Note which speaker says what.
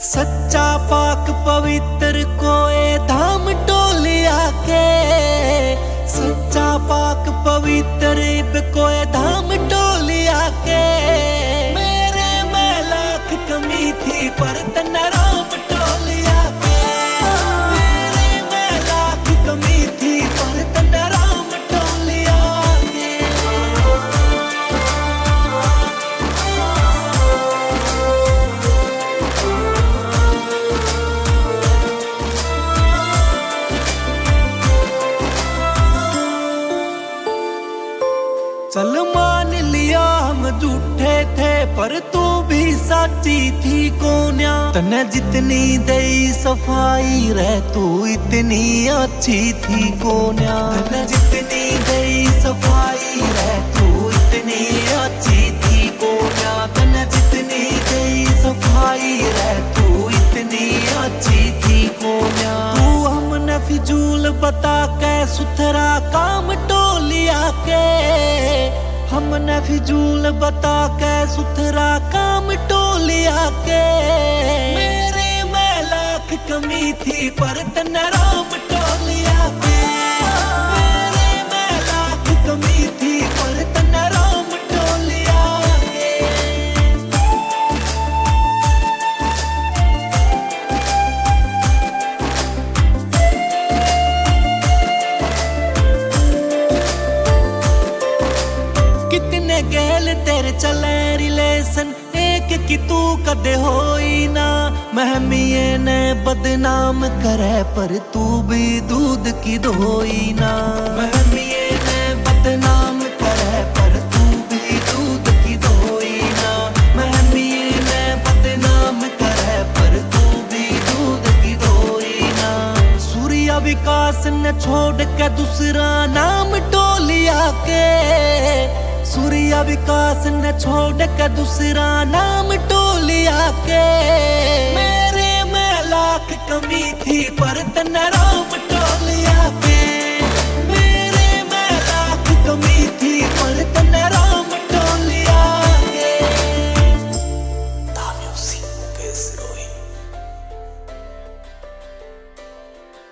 Speaker 1: सच्चा पाक पवित्र कोए धाम टोलिया के, सच्चा पाक पवित्र इब कोए धाम टोलिया के। मेरे में लाख कमी थी पर तन राम टोलिया के, मेरे में लाख कमी थी पर तन राम टोलिया के। चल मान लिया हम झूठे थे पर तू भी साची थी कोन्या। तने जितनी दई सफाई रह तू इतनी अच्छी थी कोन्या। तने जितनी दई सफाई रह तू इतनी अच्छी थी कोन्या। तने जितनी दई सफाई रह तू इतनी अच्छी थी कोन्या। तू हमने फिजूल बता के सुथरा काम टोलिया के, हमने फिजूल बता के सुथरा काम टोलिया के। मेरे में लाख कमी थी पर तन राम टोलिया के, मेरे में लाख कमी थी पर तन राम टोलिया के। कितने गैल तेरे चले रिलेशन एक की तू कदे होई ना। महमिये ने बदनाम करे पर तू भी दूध की धोई ना। महमिये ने बदनाम करे पर तू भी दूध की धोई ना। महमिये ने बदनाम करे पर तू भी दूध की धोई ना। सूर्या विकास ने छोड़ के दूसरा नाम टोलिया के, सूर्या विकास ने छोड़ के दूसरा नाम टोलिया के। मेरे में लाख कमी थी पर तन राम टोलिया के।